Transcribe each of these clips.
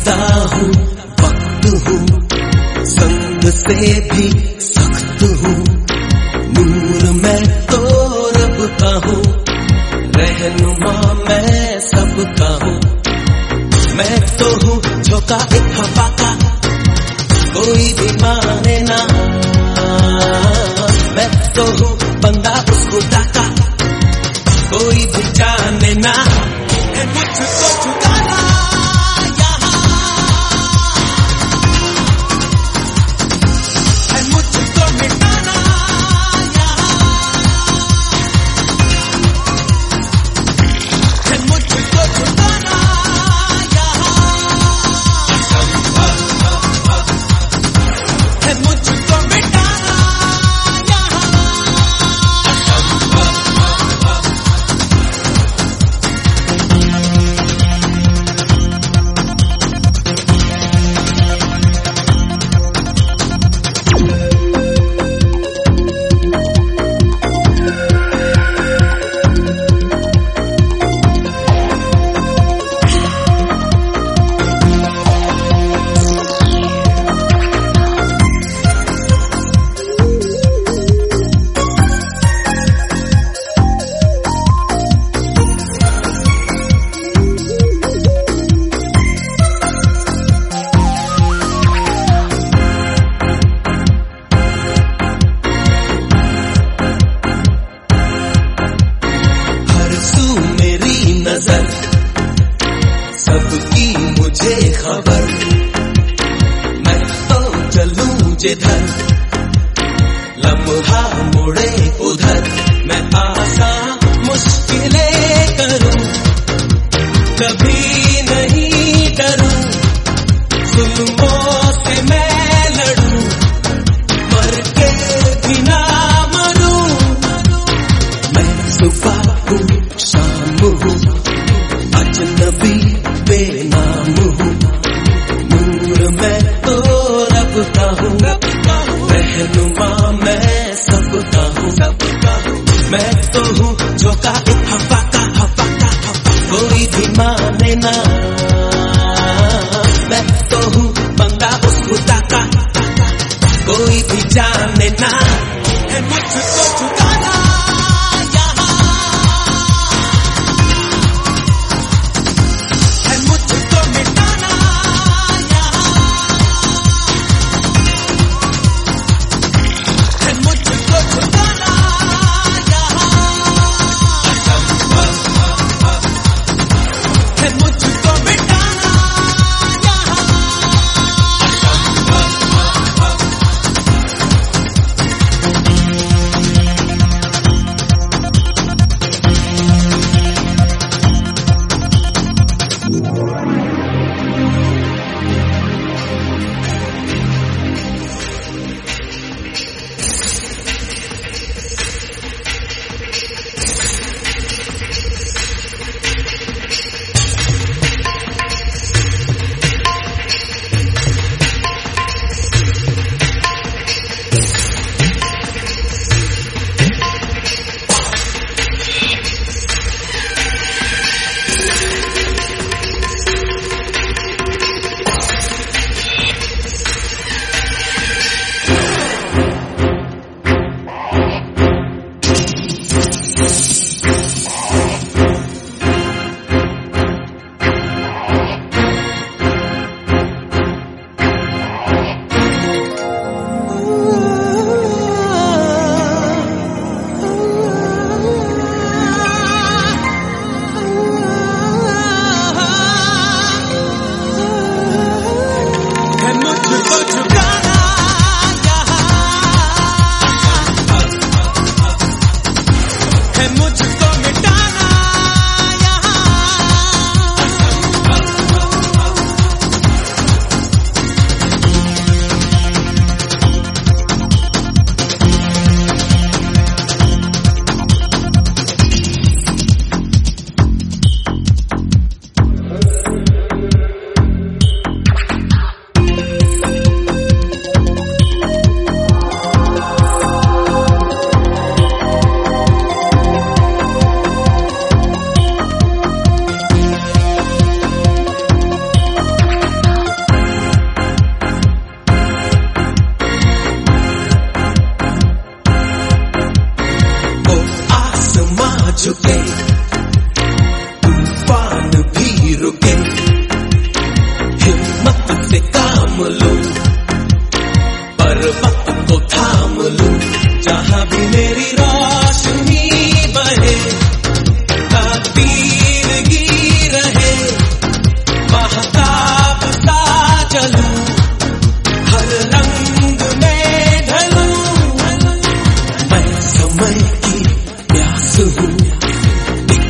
खुदा हूँ, वक्त हूँ, संग से भी सख्त हूँ, नूर मैं तो रब का हूँ, रहनुमा मैं सबका हूँ। मैं तो हूँ झोंका एक हवा का, कोई भी माने ना। मैं तो हूँ बंदा उस खुदा का, कोई भी जाने ना। मुझको झुकाना यहाँ है, मुझको मिटाना यहाँ है, मुझको झुकाना यहाँ है, मुझको मिटाना नजर, सबकी मुझे खबर। मैं तो चलूं जिधर, लम्हा मुड़े उधर। मैं आसान मुश्किलें करूं, कभी नहीं डरूं। जुल्मों से मैं लड़ूं, मर के भी ना मरूं। मैं सुबह हूँ, शाम हूँ, अजनबी बेनाम हूँ, नूर मैं तो रब का हूँ, रहनुमा मैं सबका हूँ।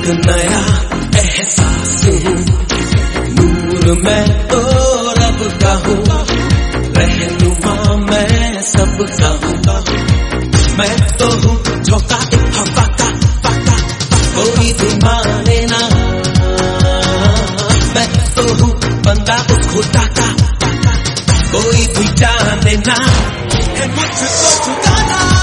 नया एहसास हूँ, नूर मैं तो रब का हूँ, रहनुमा मैं सबका हूँ। मैं तो हूँ झोंका एक हवा का, कोई भी माने ना। मैं तो हूँ बंदा उस खुदा का, कोई भी जाने ना। है मुझको छुटाना।